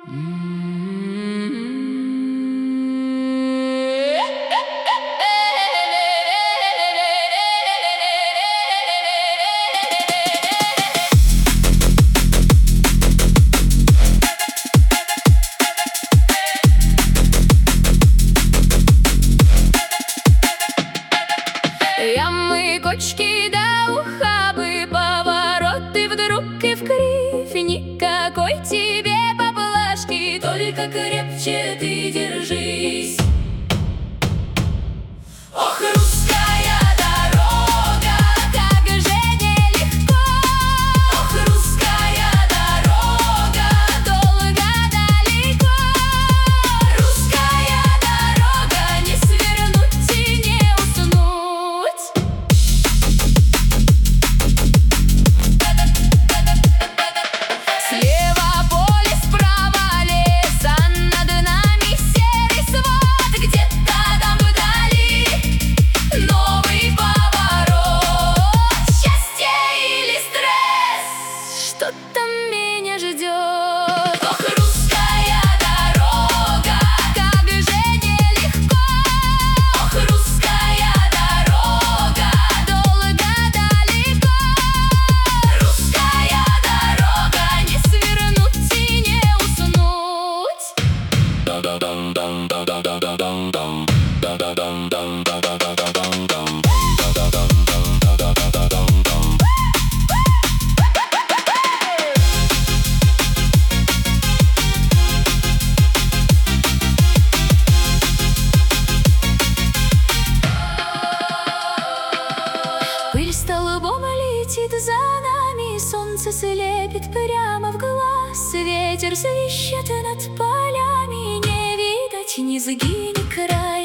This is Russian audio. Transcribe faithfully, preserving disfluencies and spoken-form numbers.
Ямы, кочки да ухабы, повороты вдруг и вкривь. Никакой тебе поблажки, только крепче ты держись. Ох, русская дорога, как же нелегко. Ох, русская дорога, долго далеко. Русская дорога, не свернуть и не уснуть. Слева поле, справа лес, а над нами серый свод. Где-то там вдали новый поворот. Счастье или стресс, что там меня ждет? Ох, русская дорога, как же нелегко. Ох, русская дорога, долго далеко. Русская дорога, не свернуть и не уснуть. Пыль столбом летит за нами, солнце слепит прямо в глаз. Ветер свищет над полями, не видать низги, ни края.